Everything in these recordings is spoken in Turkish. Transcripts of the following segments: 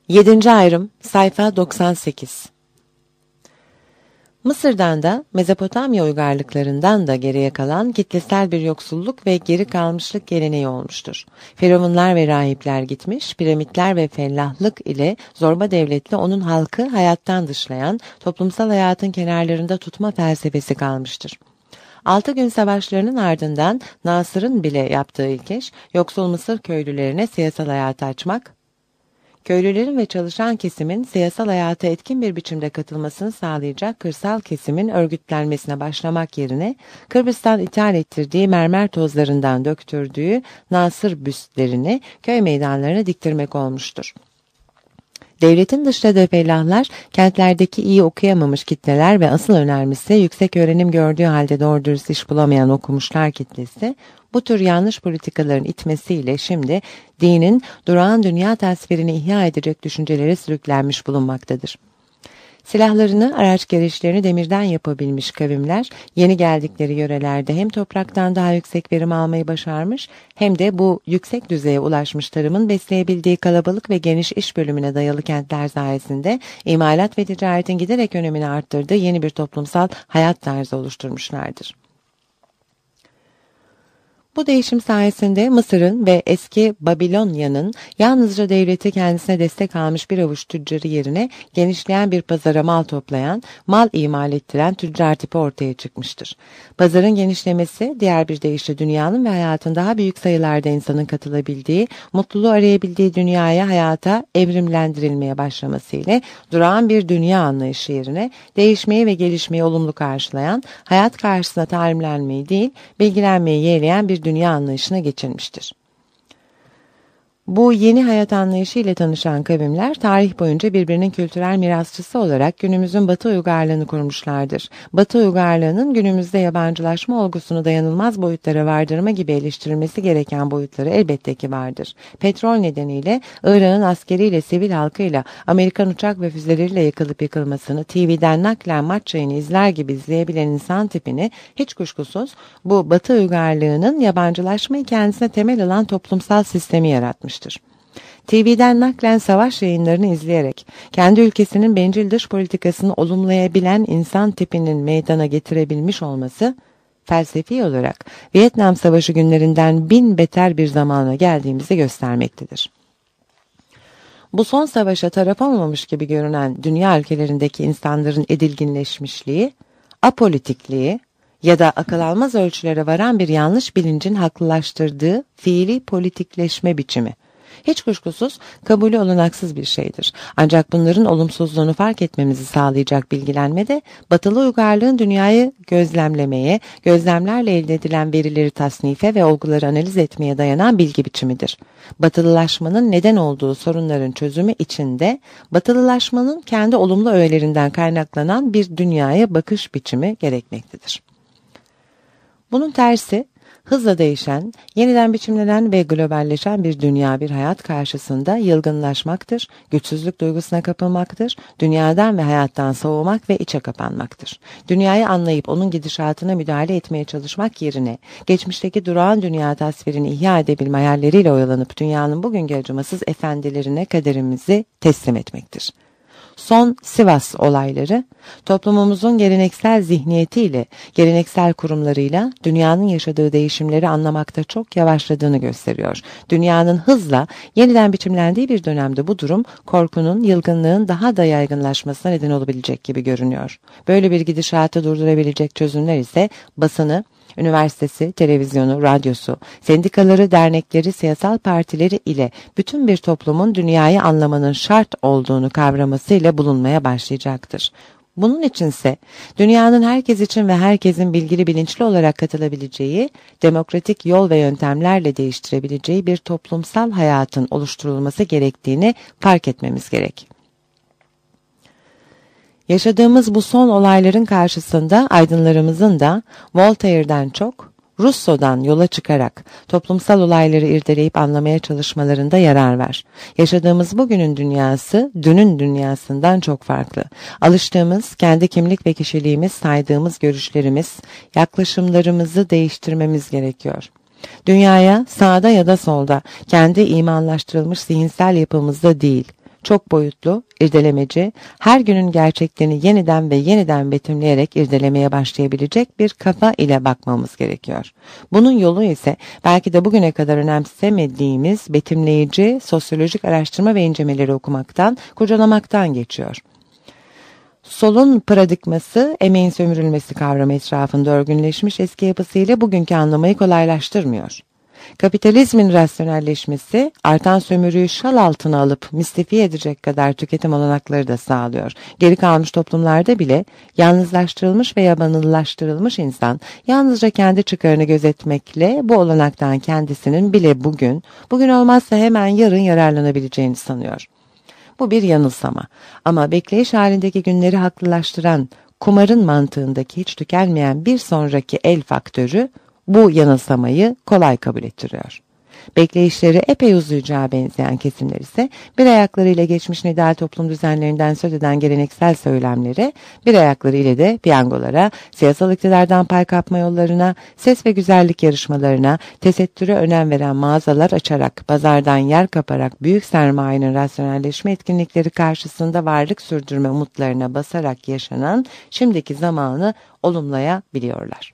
7. ayrım sayfa 98. Mısır'dan da Mezopotamya uygarlıklarından da geriye kalan kitlesel bir yoksulluk ve geri kalmışlık geleneği olmuştur. Firavunlar ve rahipler gitmiş, piramitler ve fellahlık ile zorba devletle onun halkı hayattan dışlayan, toplumsal hayatın kenarlarında tutma felsefesi kalmıştır. 6 gün savaşlarının ardından Nasır'ın bile yaptığı ilk iş, yoksul Mısır köylülerine siyasal hayatı açmak, köylülerin ve çalışan kesimin siyasal hayata etkin bir biçimde katılmasını sağlayacak kırsal kesimin örgütlenmesine başlamak yerine Kıbrıs'tan ithal ettirdiği mermer tozlarından döktürdüğü Nasır büstlerini köy meydanlarına diktirmek olmuştur. Devletin dışladığı fellahlar, kentlerdeki iyi okuyamamış kitleler ve asıl önermesi yüksek öğrenim gördüğü halde doğru dürüst iş bulamayan okumuşlar kitlesi, bu tür yanlış politikaların itmesiyle şimdi dinin durağan dünya tasvirini ihya edecek düşüncelere sürüklenmiş bulunmaktadır. Silahlarını, araç gereçlerini demirden yapabilmiş kavimler, yeni geldikleri yörelerde hem topraktan daha yüksek verim almayı başarmış, hem de bu yüksek düzeye ulaşmış tarımın besleyebildiği kalabalık ve geniş iş bölümüne dayalı kentler sayesinde imalat ve ticaretin giderek önemini arttırdığı yeni bir toplumsal hayat tarzı oluşturmuşlardır. Bu değişim sayesinde Mısır'ın ve eski Babilonya'nın yalnızca devleti kendisine destek almış bir avuç tüccarı yerine genişleyen bir pazara mal toplayan, mal imal ettiren tüccar tipi ortaya çıkmıştır. Pazarın genişlemesi, diğer bir deyişle dünyanın ve hayatın daha büyük sayılarda insanın katılabildiği, mutluluğu arayabildiği dünyaya, hayata evrimlendirilmeye başlamasıyla durağan bir dünya anlayışı yerine değişmeyi ve gelişmeyi olumlu karşılayan, hayat karşısında talimlenmeyi değil, bilgilenmeyi yeğleyen bir dünya anlayışına geçilmiştir. Bu yeni hayat anlayışı ile tanışan kavimler tarih boyunca birbirinin kültürel mirasçısı olarak günümüzün Batı uygarlığını kurmuşlardır. Batı uygarlığının günümüzde yabancılaşma olgusunu dayanılmaz boyutlara vardırma gibi eleştirilmesi gereken boyutları elbette ki vardır. Petrol nedeniyle Irak'ın askeriyle sivil halkıyla Amerikan uçak ve füzeleriyle yakılıp yıkılmasını TV'den naklen maç yayını izler gibi izleyebilen insan tipini hiç kuşkusuz bu Batı uygarlığının yabancılaşmayı kendisine temel alan toplumsal sistemi yaratmıştır. TV'den naklen savaş yayınlarını izleyerek kendi ülkesinin bencil dış politikasını olumlayabilen insan tipinin meydana getirebilmiş olması, felsefi olarak Vietnam Savaşı günlerinden bin beter bir zamana geldiğimizi göstermektedir. Bu son savaşa taraf olmamış gibi görünen dünya ülkelerindeki insanların edilginleşmişliği, apolitikliği ya da akıl almaz ölçülere varan bir yanlış bilincin haklılaştırdığı fiili politikleşme biçimi, hiç kuşkusuz kabulü olanaksız bir şeydir. Ancak bunların olumsuzluğunu fark etmemizi sağlayacak bilgilenme de batılı uygarlığın dünyayı gözlemlemeye, gözlemlerle elde edilen verileri tasnife ve olguları analiz etmeye dayanan bilgi biçimidir. Batılılaşmanın neden olduğu sorunların çözümü içinde batılılaşmanın kendi olumlu öğelerinden kaynaklanan bir dünyaya bakış biçimi gerekmektedir. Bunun tersi, hızla değişen, yeniden biçimlenen ve globalleşen bir dünya, bir hayat karşısında yılgınlaşmaktır, güçsüzlük duygusuna kapılmaktır, dünyadan ve hayattan soğumak ve içe kapanmaktır. Dünyayı anlayıp onun gidişatına müdahale etmeye çalışmak yerine, geçmişteki durağan dünya tasvirini ihya edebilme hayalleriyle oyalanıp dünyanın bugünkü acımasız efendilerine kaderimizi teslim etmektir. Son Sivas olayları, toplumumuzun geleneksel zihniyetiyle, geleneksel kurumlarıyla dünyanın yaşadığı değişimleri anlamakta çok yavaşladığını gösteriyor. Dünyanın hızla yeniden biçimlendiği bir dönemde bu durum, korkunun, yılgınlığın daha da yaygınlaşmasına neden olabilecek gibi görünüyor. Böyle bir gidişatı durdurabilecek çözümler ise basını, üniversitesi, televizyonu, radyosu, sendikaları, dernekleri, siyasal partileri ile bütün bir toplumun dünyayı anlamanın şart olduğunu kavramasıyla bulunmaya başlayacaktır. Bunun içinse dünyanın herkes için ve herkesin bilgili bilinçli olarak katılabileceği, demokratik yol ve yöntemlerle değiştirebileceği bir toplumsal hayatın oluşturulması gerektiğini fark etmemiz gerek. Yaşadığımız bu son olayların karşısında aydınlarımızın da Voltaire'den çok Rousseau'dan yola çıkarak toplumsal olayları irdeleyip anlamaya çalışmalarında yarar var. Yaşadığımız bugünün dünyası, dünün dünyasından çok farklı. Alıştığımız, kendi kimlik ve kişiliğimiz, saydığımız görüşlerimiz, yaklaşımlarımızı değiştirmemiz gerekiyor. Dünyaya sağda ya da solda, kendi imanlaştırılmış zihinsel yapımızda değil, çok boyutlu, irdelemeci, her günün gerçekliğini yeniden ve yeniden betimleyerek irdelemeye başlayabilecek bir kafa ile bakmamız gerekiyor. Bunun yolu ise belki de bugüne kadar önemsemediğimiz betimleyici, sosyolojik araştırma ve incelemeleri okumaktan, kurcalamaktan geçiyor. Solun paradigması, emeğin sömürülmesi kavramı etrafında örgünleşmiş eski yapısıyla bugünkü anlamayı kolaylaştırmıyor. Kapitalizmin rasyonelleşmesi, artan sömürüyü şal altına alıp mistifiye edecek kadar tüketim olanakları da sağlıyor. Geri kalmış toplumlarda bile yalnızlaştırılmış ve yabanıllaştırılmış insan, yalnızca kendi çıkarını gözetmekle bu olanaktan kendisinin bile bugün olmazsa hemen yarın yararlanabileceğini sanıyor. Bu bir yanılsama ama bekleyiş halindeki günleri haklılaştıran, kumarın mantığındaki hiç tükenmeyen bir sonraki el faktörü bu yanılsamayı kolay kabul ettiriyor. Bekleyişleri epey uzayacağı benzeyen kesimler ise bir ayaklarıyla geçmiş ideal toplum düzenlerinden söz eden geleneksel söylemlere, bir ayaklarıyla de piyangolara, siyasal iktidardan pay kapma yollarına, ses ve güzellik yarışmalarına, tesettüre önem veren mağazalar açarak, pazardan yer kaparak büyük sermayenin rasyonelleşme etkinlikleri karşısında varlık sürdürme umutlarına basarak yaşanan şimdiki zamanı olumlayabiliyorlar.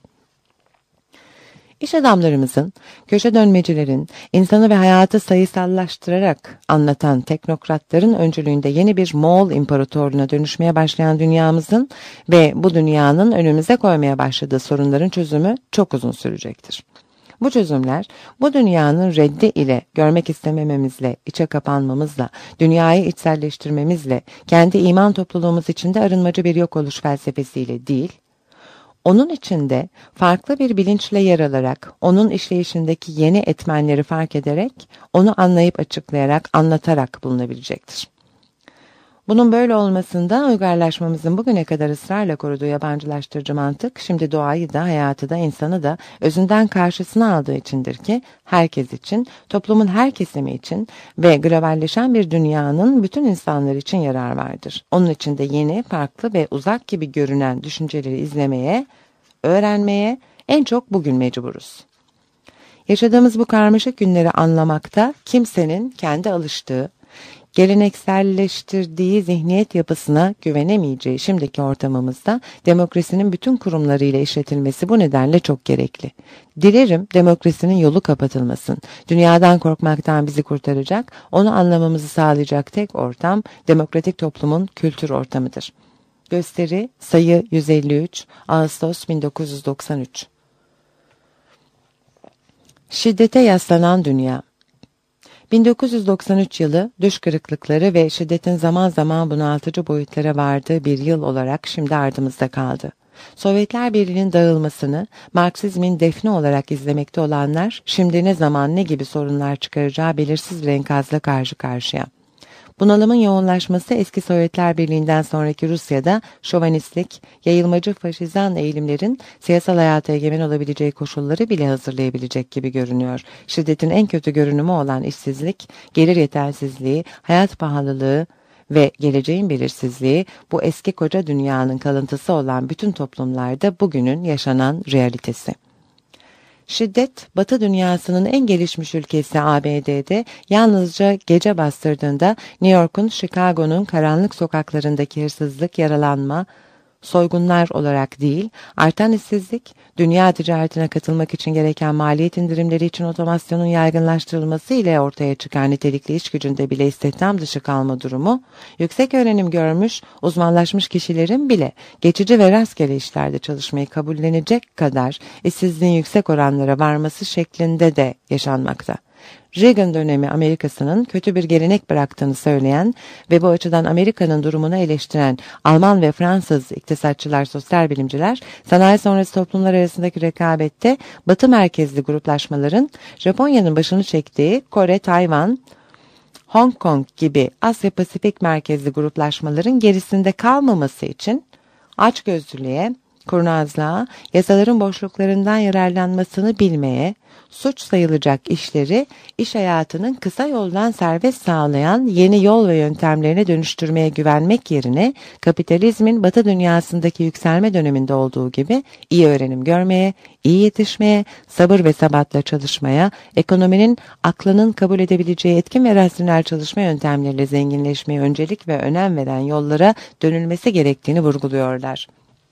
İş adamlarımızın, köşe dönmecilerin, insanı ve hayatı sayısallaştırarak anlatan teknokratların öncülüğünde yeni bir Moğol imparatorluğuna dönüşmeye başlayan dünyamızın ve bu dünyanın önümüze koymaya başladığı sorunların çözümü çok uzun sürecektir. Bu çözümler, bu dünyanın reddi ile, görmek istemememizle, içe kapanmamızla, dünyayı içselleştirmemizle, kendi iman topluluğumuz içinde arınmacı bir yok oluş felsefesiyle değil, onun içinde farklı bir bilinçle yer alarak, onun işleyişindeki yeni etmenleri fark ederek, onu anlayıp açıklayarak, anlatarak bulunabilecektir. Bunun böyle olmasında uygarlaşmamızın bugüne kadar ısrarla koruduğu yabancılaştırıcı mantık, şimdi doğayı da, hayatı da, insanı da özünden karşısına aldığı içindir ki, herkes için, toplumun her kesimi için ve globalleşen bir dünyanın bütün insanlar için yarar vardır. Onun için de yeni, farklı ve uzak gibi görünen düşünceleri izlemeye, öğrenmeye en çok bugün mecburuz. Yaşadığımız bu karmaşık günleri anlamakta kimsenin kendi alıştığı, gelenekselleştirdiği zihniyet yapısına güvenemeyeceği şimdiki ortamımızda demokrasinin bütün kurumlarıyla işletilmesi bu nedenle çok gerekli. Dilerim demokrasinin yolu kapatılmasın. Dünyadan korkmaktan bizi kurtaracak, onu anlamamızı sağlayacak tek ortam demokratik toplumun kültür ortamıdır. Gösteri sayı 153 Ağustos 1993. Şiddete yaslanan dünya. 1993 yılı düş kırıklıkları ve şiddetin zaman zaman bunaltıcı boyutlara vardığı bir yıl olarak şimdi ardımızda kaldı. Sovyetler Birliği'nin dağılmasını Marksizmin defni olarak izlemekte olanlar şimdi ne zaman ne gibi sorunlar çıkaracağı belirsiz bir enkazla karşı karşıya. Bunalımın yoğunlaşması eski Sovyetler Birliği'nden sonraki Rusya'da şovenistlik, yayılmacı faşizan eğilimlerin siyasal hayata egemen olabileceği koşulları bile hazırlayabilecek gibi görünüyor. Şiddetin en kötü görünümü olan işsizlik, gelir yetersizliği, hayat pahalılığı ve geleceğin belirsizliği bu eski koca dünyanın kalıntısı olan bütün toplumlarda bugünün yaşanan realitesi. Şiddet, Batı dünyasının en gelişmiş ülkesi ABD'de yalnızca gece bastırdığında New York'un, Chicago'nun karanlık sokaklarındaki hırsızlık, yaralanma, soygunlar olarak değil, artan işsizlik, dünya ticaretine katılmak için gereken maliyet indirimleri için otomasyonun yaygınlaştırılması ile ortaya çıkan nitelikli iş gücünde bile istihdam dışı kalma durumu, yüksek öğrenim görmüş, uzmanlaşmış kişilerin bile geçici ve rastgele işlerde çalışmayı kabullenecek kadar işsizliğin yüksek oranlara varması şeklinde de yaşanmakta. Reagan dönemi Amerika'sının kötü bir gelenek bıraktığını söyleyen ve bu açıdan Amerika'nın durumunu eleştiren Alman ve Fransız iktisatçılar, sosyal bilimciler, sanayi sonrası toplumlar arasındaki rekabette Batı merkezli gruplaşmaların Japonya'nın başını çektiği Kore, Tayvan, Hong Kong gibi Asya-Pasifik merkezli gruplaşmaların gerisinde kalmaması için açgözlülüğe, kurnazlığa, yasaların boşluklarından yararlanmasını bilmeye, suç sayılacak işleri iş hayatının kısa yoldan servet sağlayan yeni yol ve yöntemlerine dönüştürmeye güvenmek yerine kapitalizmin Batı dünyasındaki yükselme döneminde olduğu gibi iyi öğrenim görmeye, iyi yetişmeye, sabır ve sabatla çalışmaya, ekonominin aklının kabul edebileceği etkin ve rasyonel çalışma yöntemleriyle zenginleşmeye öncelik ve önem veren yollara dönülmesi gerektiğini vurguluyorlar.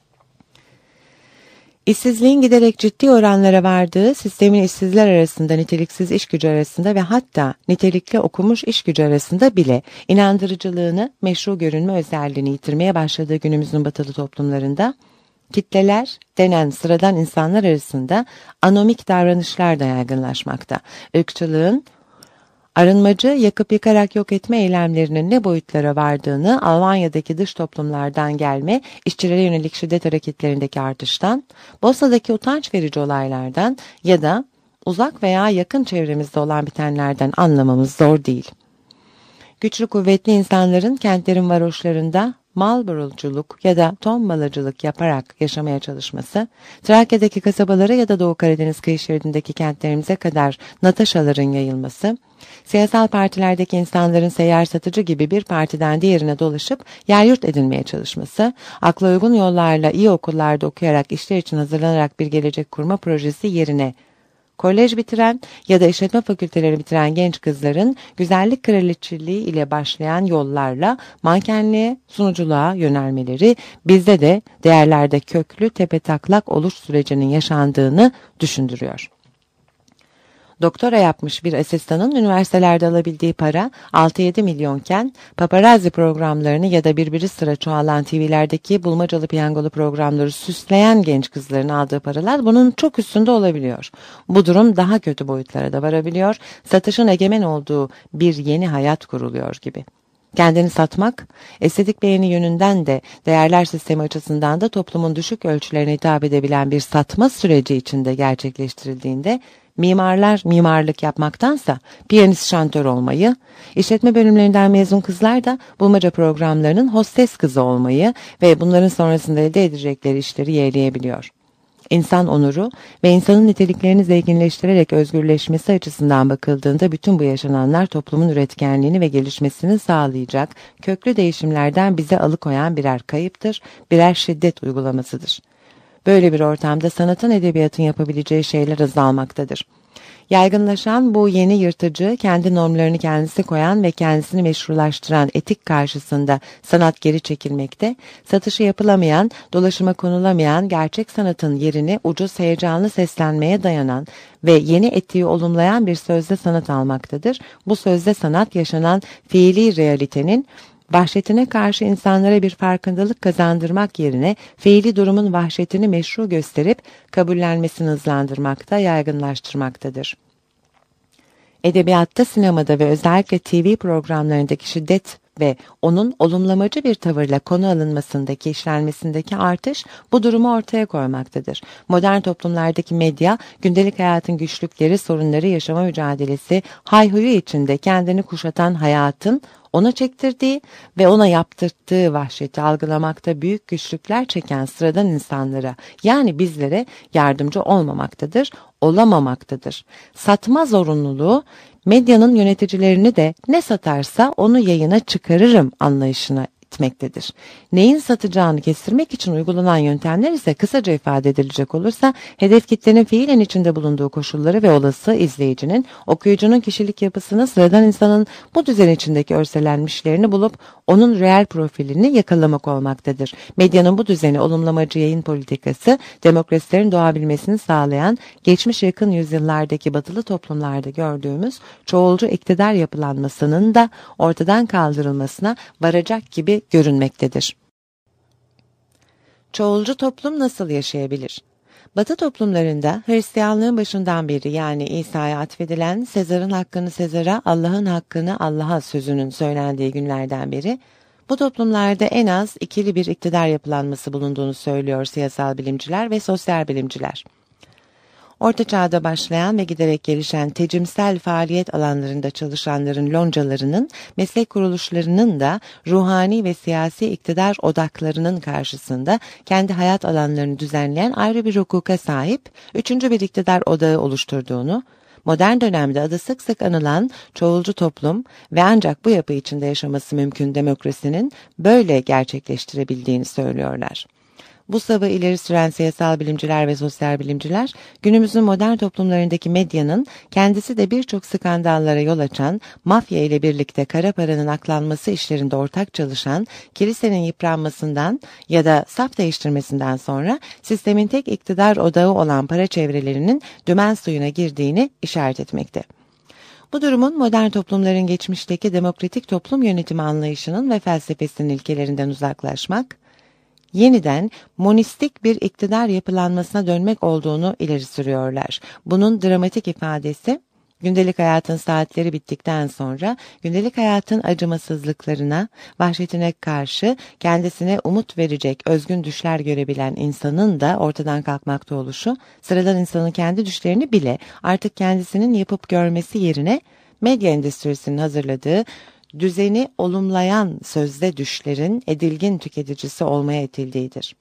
İşsizliğin giderek ciddi oranlara vardığı, sistemin işsizler arasında, niteliksiz iş gücü arasında ve hatta nitelikli okumuş iş gücü arasında bile inandırıcılığını, meşru görünme özelliğini yitirmeye başladığı günümüzün batılı toplumlarında, kitleler denen sıradan insanlar arasında anomik davranışlar da yaygınlaşmakta. Irkçılığın, arınmacı, yakıp yıkarak yok etme eylemlerinin ne boyutlara vardığını Almanya'daki dış toplumlardan gelme işçilere yönelik şiddet hareketlerindeki artıştan, Bosna'daki utanç verici olaylardan ya da uzak veya yakın çevremizde olan bitenlerden anlamamız zor değil. Güçlü kuvvetli insanların kentlerin varoşlarında Marlboro'culuk ya da tombalacılık yaparak yaşamaya çalışması, Trakya'daki kasabalara ya da Doğu Karadeniz kıyı şeridindeki kentlerimize kadar Natasha'ların yayılması, siyasal partilerdeki insanların seyyar satıcı gibi bir partiden diğerine dolaşıp yeryurt edinmeye çalışması, akla uygun yollarla iyi okullarda okuyarak işler için hazırlanarak bir gelecek kurma projesi yerine, kolej bitiren ya da işletme fakülteleri bitiren genç kızların güzellik kraliçeliği ile başlayan yollarla mankenliğe, sunuculuğa yönelmeleri bizde de değerlerde köklü tepetaklak oluş sürecinin yaşandığını düşündürüyor. Doktora yapmış bir asistanın üniversitelerde alabildiği para 6-7 milyonken paparazzi programlarını ya da birbiri sıra çoğalan TV'lerdeki bulmacalı piyangolu programları süsleyen genç kızların aldığı paralar bunun çok üstünde olabiliyor. Bu durum daha kötü boyutlara da varabiliyor. Satışın egemen olduğu bir yeni hayat kuruluyor gibi. Kendini satmak, estetik beğeni yönünden de değerler sistemi açısından da toplumun düşük ölçülerine hitap edebilen bir satma süreci içinde gerçekleştirildiğinde mimarlar mimarlık yapmaktansa piyanist şantör olmayı, işletme bölümlerinden mezun kızlar da bulmaca programlarının hostes kızı olmayı ve bunların sonrasında elde edecekleri işleri yeğleyebiliyor. İnsan onuru ve insanın niteliklerini zenginleştirerek özgürleşmesi açısından bakıldığında bütün bu yaşananlar toplumun üretkenliğini ve gelişmesini sağlayacak köklü değişimlerden bize alıkoyan birer kayıptır, birer şiddet uygulamasıdır. Böyle bir ortamda sanatın, edebiyatın yapabileceği şeyler azalmaktadır. Yaygınlaşan bu yeni yırtıcı, kendi normlarını kendisi koyan ve kendisini meşrulaştıran etik karşısında sanat geri çekilmekte, satışı yapılamayan, dolaşıma konulamayan gerçek sanatın yerini ucuz heyecanlı seslenmeye dayanan ve yeni etiği olumlayan bir sözde sanat almaktadır. Bu sözde sanat yaşanan fiili realitenin vahşetine karşı insanlara bir farkındalık kazandırmak yerine fiili durumun vahşetini meşru gösterip kabullenmesini hızlandırmakta, yaygınlaştırmaktadır. Edebiyatta, sinemada ve özellikle TV programlarındaki şiddet ve onun olumlamacı bir tavırla konu alınmasındaki, işlenmesindeki artış bu durumu ortaya koymaktadır. Modern toplumlardaki medya, gündelik hayatın güçlükleri, sorunları, yaşama mücadelesi, hayhuyu içinde kendini kuşatan hayatın ona çektirdiği ve ona yaptırttığı vahşeti algılamakta büyük güçlükler çeken sıradan insanlara, yani bizlere yardımcı olmamaktadır, olamamaktadır. Satma zorunluluğu, medyanın yöneticilerini de ne satarsa onu yayına çıkarırım anlayışına itmektedir. Neyin satacağını kestirmek için uygulanan yöntemler ise kısaca ifade edilecek olursa hedef kitlenin fiilen içinde bulunduğu koşulları ve olası izleyicinin, okuyucunun kişilik yapısını, sıradan insanın bu düzen içindeki örselenmişlerini bulup onun reel profilini yakalamak olmaktadır. Medyanın bu düzeni olumlamacı yayın politikası, demokrasilerin doğabilmesini sağlayan, geçmiş yakın yüzyıllardaki batılı toplumlarda gördüğümüz çoğulcu iktidar yapılanmasının da ortadan kaldırılmasına varacak gibi görünmektedir. Çoğulcu toplum nasıl yaşayabilir? Batı toplumlarında Hristiyanlığın başından beri, yani İsa'ya atfedilen Sezar'ın hakkını Sezar'a, Allah'ın hakkını Allah'a sözünün söylendiği günlerden beri bu toplumlarda en az ikili bir iktidar yapılanması bulunduğunu söylüyor siyasal bilimciler ve sosyal bilimciler. Orta Çağ'da başlayan ve giderek gelişen tecimsel faaliyet alanlarında çalışanların loncalarının, meslek kuruluşlarının da ruhani ve siyasi iktidar odaklarının karşısında kendi hayat alanlarını düzenleyen ayrı bir hukuka sahip, üçüncü bir iktidar odağı oluşturduğunu, modern dönemde adı sık sık anılan çoğulcu toplum ve ancak bu yapı içinde yaşaması mümkün demokrasinin böyle gerçekleştirebildiğini söylüyorlar. Bu savı ileri süren siyasal bilimciler ve sosyal bilimciler, günümüzün modern toplumlarındaki medyanın kendisi de birçok skandallara yol açan, mafya ile birlikte kara paranın aklanması işlerinde ortak çalışan, kilisenin yıpranmasından ya da saf değiştirmesinden sonra sistemin tek iktidar odağı olan para çevrelerinin dümen suyuna girdiğini işaret etmekte. Bu durumun modern toplumların geçmişteki demokratik toplum yönetimi anlayışının ve felsefesinin ilkelerinden uzaklaşmak, yeniden monistik bir iktidar yapılanmasına dönmek olduğunu ileri sürüyorlar. Bunun dramatik ifadesi, gündelik hayatın saatleri bittikten sonra gündelik hayatın acımasızlıklarına, vahşetine karşı kendisine umut verecek özgün düşler görebilen insanın da ortadan kalkmakta oluşu, sıradan insanın kendi düşlerini bile artık kendisinin yapıp görmesi yerine medya endüstrisinin hazırladığı düzeni olumlayan sözde düşlerin edilgin tüketicisi olmaya itildiğidir.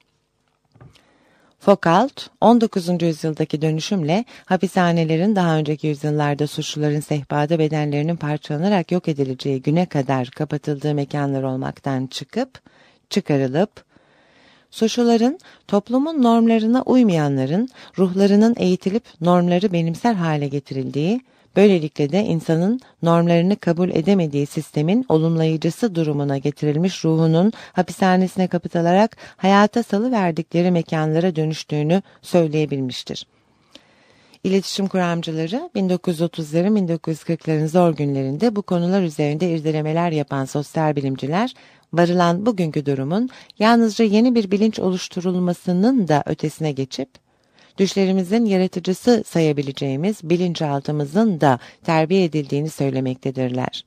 Foucault, 19. yüzyıldaki dönüşümle hapishanelerin daha önceki yüzyıllarda suçluların sehpada bedenlerinin parçalanarak yok edileceği güne kadar kapatıldığı mekanlar olmaktan çıkarılıp, suçluların toplumun normlarına uymayanların ruhlarının eğitilip normları benimser hale getirildiği, böylelikle de insanın normlarını kabul edemediği sistemin olumlayıcısı durumuna getirilmiş ruhunun hapishanesine kapatılarak hayata salıverdikleri mekanlara dönüştüğünü söyleyebilmiştir. İletişim kuramcıları 1930'ların 1940'ların zor günlerinde bu konular üzerinde irdelemeler yapan sosyal bilimciler, varılan bugünkü durumun yalnızca yeni bir bilinç oluşturulmasının da ötesine geçip, düşlerimizin yaratıcısı sayabileceğimiz bilinçaltımızın da terbiye edildiğini söylemektedirler.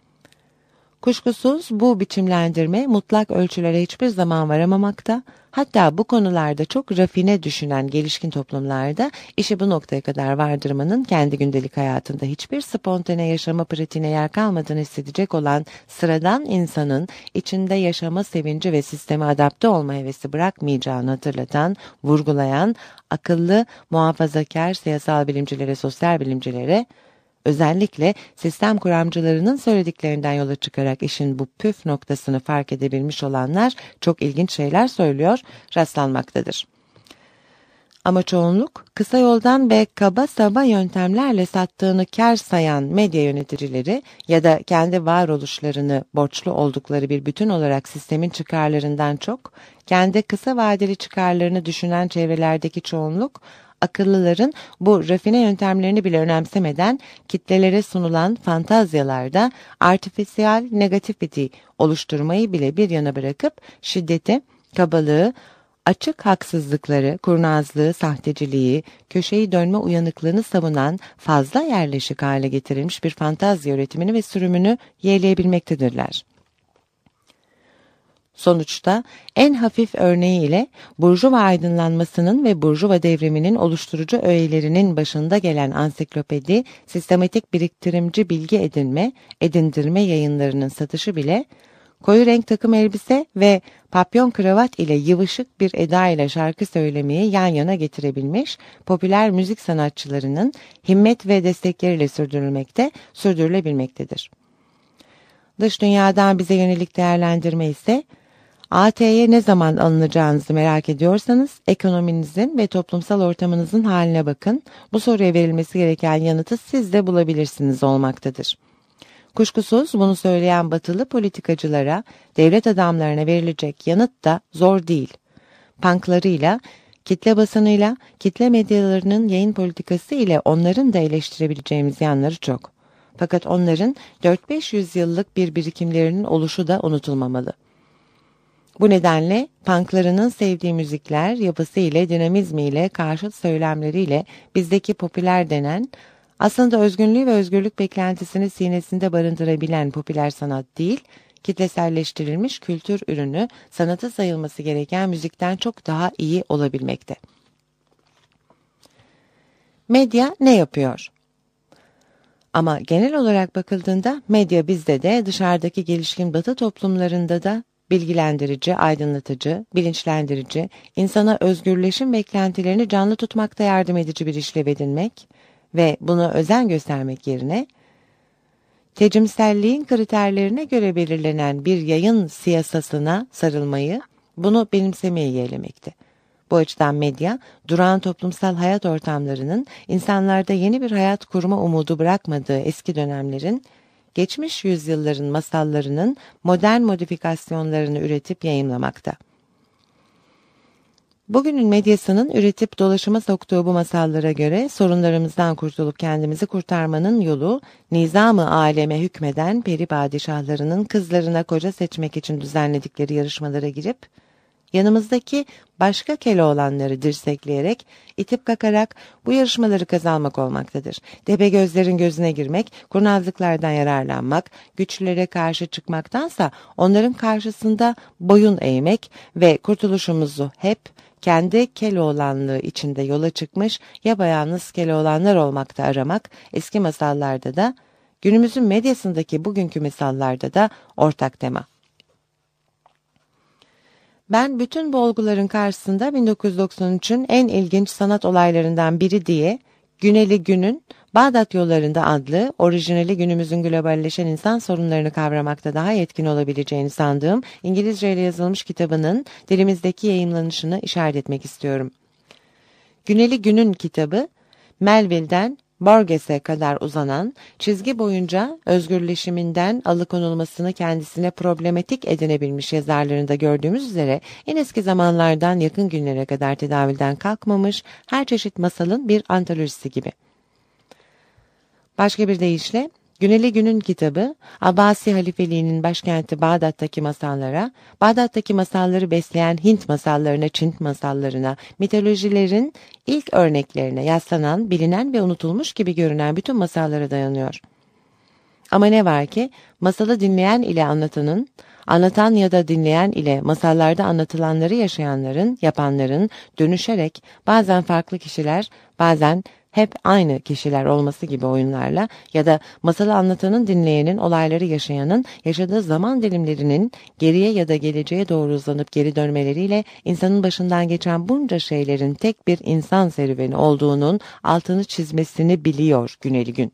Kuşkusuz bu biçimlendirme mutlak ölçülere hiçbir zaman varamamakta, hatta bu konularda çok rafine düşünen gelişkin toplumlarda işi bu noktaya kadar vardırmanın kendi gündelik hayatında hiçbir spontane yaşama pratiğine yer kalmadığını hissedecek olan sıradan insanın içinde yaşama sevinci ve sisteme adapte olma hevesi bırakmayacağını hatırlatan, vurgulayan, akıllı, muhafazakar siyasal bilimcilere, sosyal bilimcilere, özellikle sistem kuramcılarının söylediklerinden yola çıkarak işin bu püf noktasını fark edebilmiş olanlar çok ilginç şeyler söylüyor, rastlanmaktadır. Ama çoğunluk kısa yoldan ve kaba saba yöntemlerle sattığını kar sayan medya yöneticileri ya da kendi varoluşlarını borçlu oldukları bir bütün olarak sistemin çıkarlarından çok, kendi kısa vadeli çıkarlarını düşünen çevrelerdeki çoğunluk, akıllıların bu rafine yöntemlerini bile önemsemeden kitlelere sunulan fantazyalarda artificial negativity oluşturmayı bile bir yana bırakıp şiddeti, kabalığı, açık haksızlıkları, kurnazlığı, sahteciliği, köşeyi dönme uyanıklığını savunan fazla yerleşik hale getirilmiş bir fantazya üretimini ve sürümünü yeğleyebilmektedirler. Sonuçta en hafif örneğiyle Burjuva aydınlanmasının ve Burjuva devriminin oluşturucu öğelerinin başında gelen ansiklopedi, sistematik biriktirimci bilgi edindirme yayınlarının satışı bile, koyu renk takım elbise ve papyon kravat ile yıvışık bir eda ile şarkı söylemeyi yan yana getirebilmiş popüler müzik sanatçılarının himmet ve destekleriyle sürdürülebilmektedir. Dış dünyadan bize yönelik değerlendirme ise, AT'ye ne zaman alınacağınızı merak ediyorsanız ekonominizin ve toplumsal ortamınızın haline bakın, bu soruya verilmesi gereken yanıtı siz de bulabilirsiniz olmaktadır. Kuşkusuz bunu söyleyen batılı politikacılara, devlet adamlarına verilecek yanıt da zor değil. Punklarıyla, kitle basınıyla, kitle medyalarının yayın politikası ile onların da eleştirebileceğimiz yanları çok. Fakat onların 4-500 yıllık bir birikimlerinin oluşu da unutulmamalı. Bu nedenle punklarının sevdiği müzikler, yapısı ile, dinamizmi ile, karşıt söylemleriyle bizdeki popüler denen, aslında özgünlüğü ve özgürlük beklentisini sinesinde barındırabilen popüler sanat değil, kitleselleştirilmiş kültür ürünü, sanatı sayılması gereken müzikten çok daha iyi olabilmekte. Medya ne yapıyor? Ama genel olarak bakıldığında medya bizde de dışarıdaki gelişkin Batı toplumlarında da bilgilendirici, aydınlatıcı, bilinçlendirici, insana özgürleşim beklentilerini canlı tutmakta yardım edici bir işlev edinmek ve buna özen göstermek yerine tecimselliğin kriterlerine göre belirlenen bir yayın siyasasına sarılmayı, bunu benimsemeyi yeğlemekte. Bu açıdan medya, durağan toplumsal hayat ortamlarının insanlarda yeni bir hayat kurma umudu bırakmadığı eski dönemlerin, geçmiş yüzyılların masallarının modern modifikasyonlarını üretip yayımlamakta. Bugünün medyasının üretip dolaşıma soktuğu bu masallara göre sorunlarımızdan kurtulup kendimizi kurtarmanın yolu, nizam-ı aleme hükmeden peri padişahlarının kızlarına koca seçmek için düzenledikleri yarışmalara girip, yanımızdaki başka Keloğlanları dirsekleyerek, itip kakarak bu yarışmaları kazanmak olmaktadır. Tepegözlerin gözüne girmek, kurnazlıklardan yararlanmak, güçlülere karşı çıkmaktansa onların karşısında boyun eğmek ve kurtuluşumuzu hep kendi Keloğlanlığı içinde yola çıkmış yapayalnız Keloğlanlar olmakta aramak, eski masallarda da, günümüzün medyasındaki bugünkü masallarda da ortak tema. Ben bütün bu olguların karşısında 1993'ün en ilginç sanat olaylarından biri diye Güneli Gün'ün Bağdat Yollarında adlı orijinali günümüzün globalleşen insan sorunlarını kavramakta daha yetkin olabileceğini sandığım İngilizce ile yazılmış kitabının dilimizdeki yayımlanışını işaret etmek istiyorum. Güneli Gün'ün kitabı Melville'den Borges'e kadar uzanan, çizgi boyunca özgürleşiminden alıkonulmasını kendisine problematik edinebilmiş yazarlarında gördüğümüz üzere en eski zamanlardan yakın günlere kadar tedavülden kalkmamış her çeşit masalın bir antolojisi gibi. Başka bir deyişle, Güneli Gün'ün kitabı, Abbasi halifeliğinin başkenti Bağdat'taki masallara, Bağdat'taki masalları besleyen Hint masallarına, Çin masallarına, mitolojilerin ilk örneklerine yaslanan, bilinen ve unutulmuş gibi görünen bütün masallara dayanıyor. Ama ne var ki, masalı dinleyen ile anlatanın, anlatan ya da dinleyen ile masallarda anlatılanları yaşayanların, yapanların dönüşerek bazen farklı kişiler, bazen hep aynı kişiler olması gibi oyunlarla ya da masalı anlatanın, dinleyenin, olayları yaşayanın yaşadığı zaman dilimlerinin geriye ya da geleceğe doğru uzanıp geri dönmeleriyle insanın başından geçen bunca şeylerin tek bir insan serüveni olduğunun altını çizmesini biliyor Güneli Gün.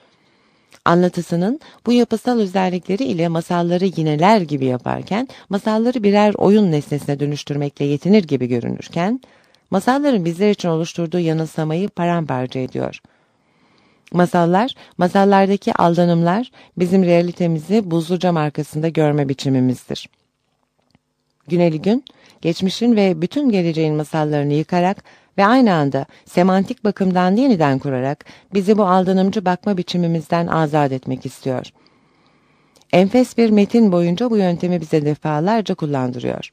Anlatısının bu yapısal özellikleri ile masalları yineler gibi yaparken, masalları birer oyun nesnesine dönüştürmekle yetinir gibi görünürken, masalların bizler için oluşturduğu yanılsamayı paramparça ediyor. Masallar, masallardaki aldanımlar bizim realitemizi buzlu cam arkasında görme biçimimizdir. Güneli Gün, geçmişin ve bütün geleceğin masallarını yıkarak ve aynı anda semantik bakımdan yeniden kurarak bizi bu aldanımcı bakma biçimimizden azat etmek istiyor. Enfes bir metin boyunca bu yöntemi bize defalarca kullandırıyor.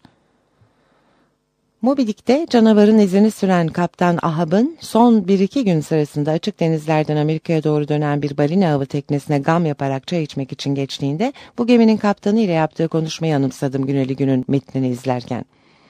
Moby Dick'te canavarın izini süren Kaptan Ahab'ın son 1-2 gün sırasında açık denizlerden Amerika'ya doğru dönen bir balina avı teknesine gam yaparak çay içmek için geçtiğinde bu geminin kaptanı ile yaptığı konuşmayı anımsadım Güneli Gün'ün metnini izlerken.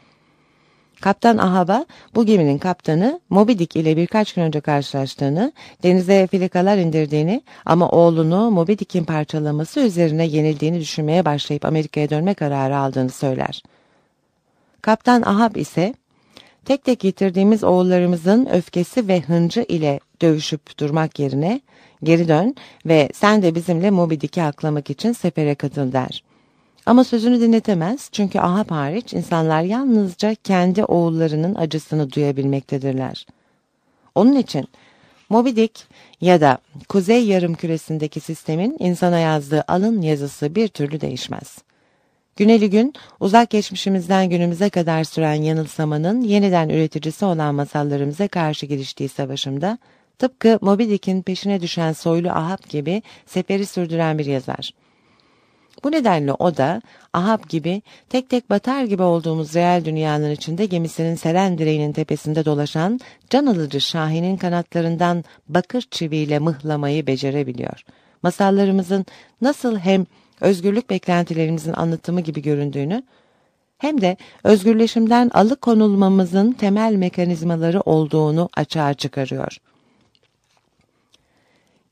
Kaptan Ahab'a bu geminin kaptanı Moby Dick ile birkaç gün önce karşılaştığını, denize filikalar indirdiğini ama oğlunu Moby Dick'in parçalaması üzerine yenildiğini düşünmeye başlayıp Amerika'ya dönme kararı aldığını söyler. Kaptan Ahab ise, tek tek yitirdiğimiz oğullarımızın öfkesi ve hıncı ile dövüşüp durmak yerine, geri dön ve sen de bizimle Moby Dick'i aklamak için sefere katıl der. Ama sözünü dinletemez çünkü Ahab hariç insanlar yalnızca kendi oğullarının acısını duyabilmektedirler. Onun için Moby Dick ya da Kuzey Yarımküresi'ndeki sistemin insana yazdığı alın yazısı bir türlü değişmez. Güneli Gün, uzak geçmişimizden günümüze kadar süren yanılsamanın yeniden üreticisi olan masallarımıza karşı giriştiği savaşımda, tıpkı Moby Dick'in peşine düşen soylu Ahab gibi seferi sürdüren bir yazar. Bu nedenle o da, Ahab gibi, tek tek batar gibi olduğumuz reel dünyanın içinde gemisinin seren direğinin tepesinde dolaşan, can alıcı şahinin kanatlarından bakır çiviyle mıhlamayı becerebiliyor. Masallarımızın nasıl hem özgürlük beklentilerimizin anlatımı gibi göründüğünü, hem de özgürleşimden alıkonulmamızın temel mekanizmaları olduğunu açığa çıkarıyor.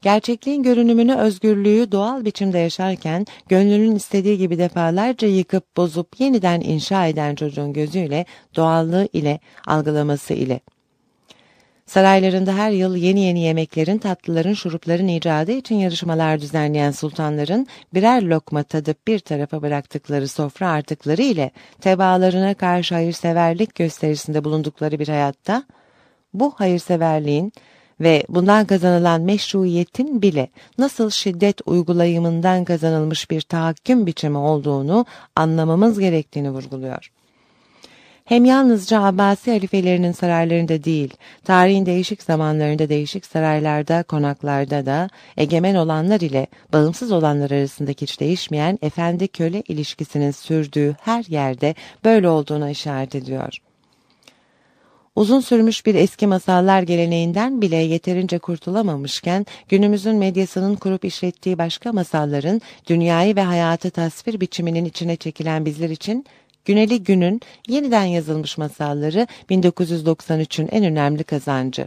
Gerçekliğin görünümünü, özgürlüğü doğal biçimde yaşarken, gönlünün istediği gibi defalarca yıkıp bozup yeniden inşa eden çocuğun gözüyle, doğallığı ile, algılaması ile. Saraylarında her yıl yeni yeni yemeklerin, tatlıların, şurupların icadı için yarışmalar düzenleyen sultanların birer lokma tadıp bir tarafa bıraktıkları sofra artıkları ile tebaalarına karşı hayırseverlik gösterisinde bulundukları bir hayatta, bu hayırseverliğin ve bundan kazanılan meşruiyetin bile nasıl şiddet uygulayımından kazanılmış bir tahakküm biçimi olduğunu anlamamız gerektiğini vurguluyor. Hem yalnızca Abbasi halifelerinin saraylarında değil, tarihin değişik zamanlarında değişik saraylarda, konaklarda da egemen olanlar ile bağımsız olanlar arasındaki hiç değişmeyen efendi-köle ilişkisinin sürdüğü her yerde böyle olduğuna işaret ediyor. Uzun sürmüş bir eski masallar geleneğinden bile yeterince kurtulamamışken, günümüzün medyasının kurup işlettiği başka masalların dünyayı ve hayatı tasvir biçiminin içine çekilen bizler için, Güneli Gün'ün yeniden yazılmış masalları 1993'ün en önemli kazancı.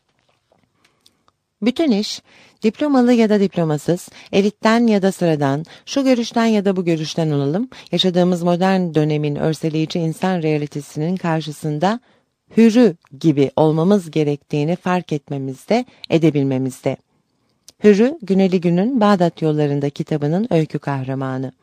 Bütün iş, diplomalı ya da diplomasız, elitten ya da sıradan, şu görüşten ya da bu görüşten olalım, yaşadığımız modern dönemin örseleyici insan realitesinin karşısında hürü gibi olmamız gerektiğini fark etmemizde, edebilmemizde. Hürü, Güneli Gün'ün Bağdat Yollarında kitabının öykü kahramanı.